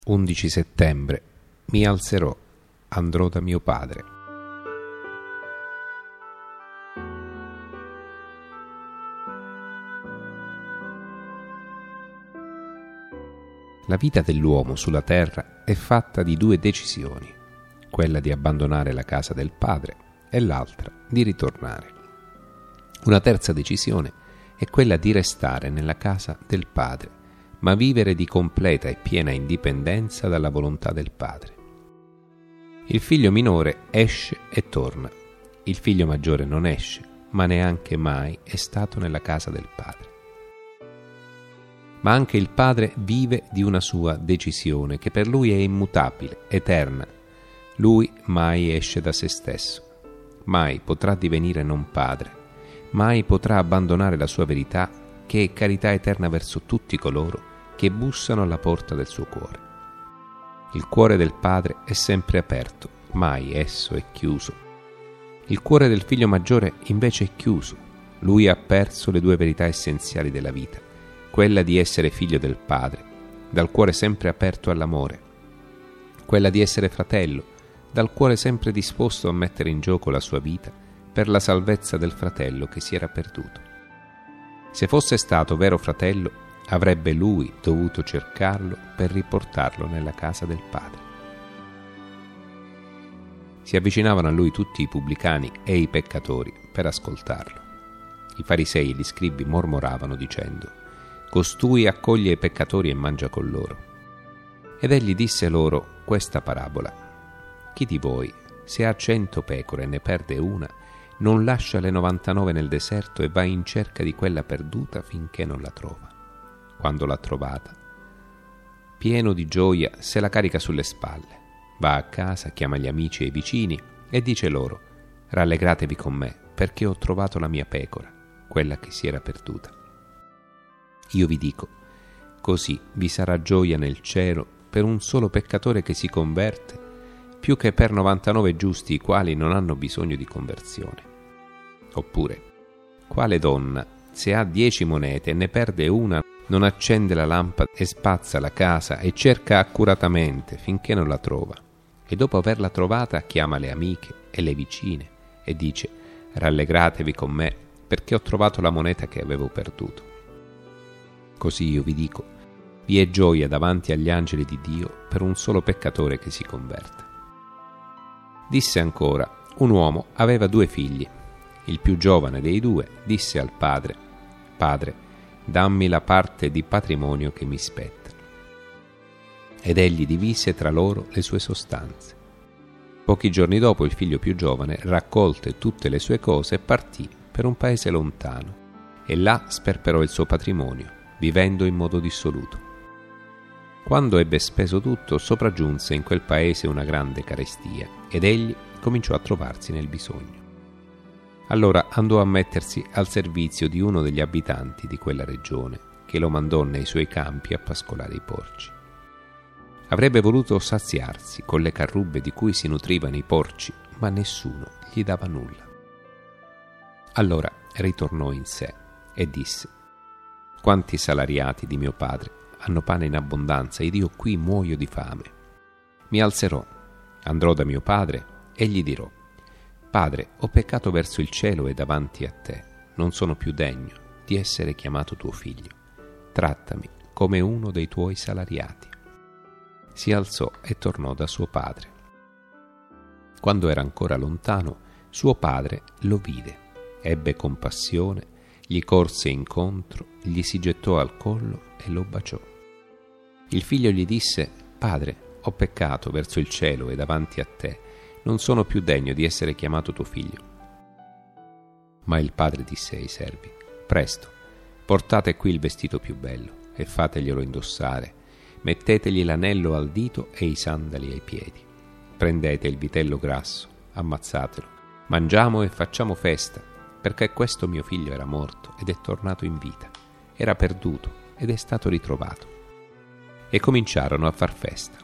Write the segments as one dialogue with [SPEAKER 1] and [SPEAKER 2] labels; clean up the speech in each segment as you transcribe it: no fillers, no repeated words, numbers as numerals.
[SPEAKER 1] 11 settembre. Mi alzerò, andrò da mio padre. La vita dell'uomo sulla terra è fatta di due decisioni, quella di abbandonare la casa del padre e l'altra di ritornare. Una terza decisione è quella di restare nella casa del padre, ma vivere di completa e piena indipendenza dalla volontà del padre. Il figlio minore esce e torna. Il figlio maggiore non esce, ma neanche mai è stato nella casa del padre. Ma anche il padre vive di una sua decisione, che per lui è immutabile, eterna. Lui mai esce da se stesso, mai potrà divenire non padre, mai potrà abbandonare la sua verità, che è carità eterna verso tutti coloro che bussano alla porta del suo cuore. Il cuore del padre è sempre aperto, mai esso è chiuso. Il cuore del figlio maggiore invece è chiuso. Lui ha perso le due verità essenziali della vita, quella di essere figlio del padre, dal cuore sempre aperto all'amore, quella di essere fratello, dal cuore sempre disposto a mettere in gioco la sua vita per la salvezza del fratello che si era perduto. Se fosse stato vero fratello, avrebbe lui dovuto cercarlo per riportarlo nella casa del padre. Si avvicinavano a lui tutti i pubblicani e i peccatori per ascoltarlo. I farisei e gli scribi mormoravano dicendo: «Costui accoglie i peccatori e mangia con loro». Ed egli disse loro questa parabola: «Chi di voi, se ha 100 pecore e ne perde una, non lascia le 99 nel deserto e va in cerca di quella perduta finché non la trova? Quando l'ha trovata, pieno di gioia, se la carica sulle spalle, va a casa, chiama gli amici e i vicini e dice loro: rallegratevi con me, perché ho trovato la mia pecora, quella che si era perduta. Io vi dico, così vi sarà gioia nel cielo per un solo peccatore che si converte, più che per 99 giusti i quali non hanno bisogno di conversione. Oppure, quale donna, se ha 10 monete e ne perde una, non accende la lampada e spazza la casa e cerca accuratamente finché non la trova, e dopo averla trovata chiama le amiche e le vicine e dice: rallegratevi con me, perché ho trovato la moneta che avevo perduto. Così io vi dico, vi è gioia davanti agli angeli di Dio per un solo peccatore che si converte». Disse ancora: un uomo aveva 2 figli. Il più giovane dei 2 disse al padre: «Padre, dammi la parte di patrimonio che mi spetta». Ed egli divise tra loro le sue sostanze. Pochi giorni dopo il figlio più giovane raccolte tutte le sue cose e partì per un paese lontano, e là sperperò il suo patrimonio, vivendo in modo dissoluto. Quando ebbe speso tutto, sopraggiunse in quel paese una grande carestia, ed egli cominciò a trovarsi nel bisogno. Allora andò a mettersi al servizio di uno degli abitanti di quella regione, che lo mandò nei suoi campi a pascolare i porci. Avrebbe voluto saziarsi con le carrubbe di cui si nutrivano i porci, ma nessuno gli dava nulla. Allora ritornò in sé e disse: «Quanti salariati di mio padre hanno pane in abbondanza ed io qui muoio di fame. Mi alzerò, andrò da mio padre e gli dirò: Padre, ho peccato verso il cielo e davanti a te, non sono più degno di essere chiamato tuo figlio. Trattami come uno dei tuoi salariati». Si alzò e tornò da suo padre. Quando era ancora lontano, suo padre lo vide, ebbe compassione, gli corse incontro, gli si gettò al collo e lo baciò. Il figlio gli disse: «Padre, ho peccato verso il cielo e davanti a te, non sono più degno di essere chiamato tuo figlio». Ma il padre disse ai servi: «Presto, portate qui il vestito più bello e fateglielo indossare, mettetegli l'anello al dito e i sandali ai piedi. Prendete il vitello grasso, ammazzatelo, mangiamo e facciamo festa, perché questo mio figlio era morto ed è tornato in vita, era perduto ed è stato ritrovato». E cominciarono a far festa.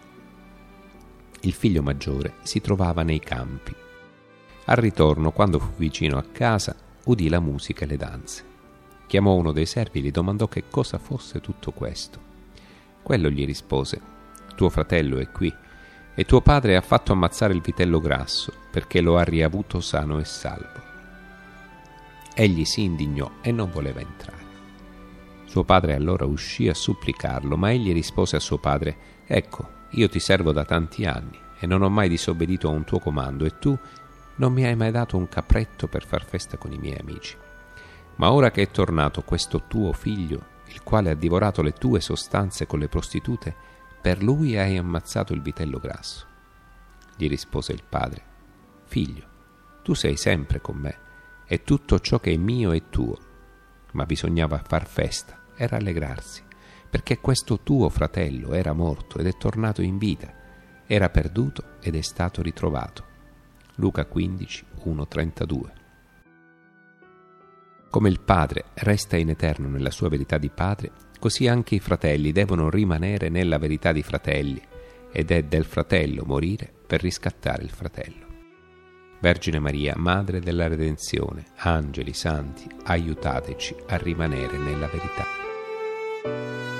[SPEAKER 1] Il figlio maggiore si trovava nei campi. Al ritorno, quando fu vicino a casa, udì la musica e le danze. Chiamò uno dei servi e gli domandò che cosa fosse tutto questo. Quello gli rispose: tuo fratello è qui, e tuo padre ha fatto ammazzare il vitello grasso, perché lo ha riavuto sano e salvo. Egli si indignò e non voleva entrare. Suo padre allora uscì a supplicarlo, ma egli rispose a suo padre: ecco, io ti servo da tanti anni e non ho mai disobbedito a un tuo comando, e tu non mi hai mai dato un capretto per far festa con i miei amici. Ma ora che è tornato questo tuo figlio, il quale ha divorato le tue sostanze con le prostitute, per lui hai ammazzato il vitello grasso. Gli rispose il padre: figlio, tu sei sempre con me, e tutto ciò che è mio è tuo. Ma bisognava far festa e rallegrarsi, perché questo tuo fratello era morto ed è tornato in vita, era perduto ed è stato ritrovato. Luca 15, 1-32. Come il Padre resta in eterno nella sua verità di Padre, così anche i fratelli devono rimanere nella verità di fratelli, ed è del fratello morire per riscattare il fratello. Vergine Maria, Madre della Redenzione, angeli santi, aiutateci a rimanere nella verità.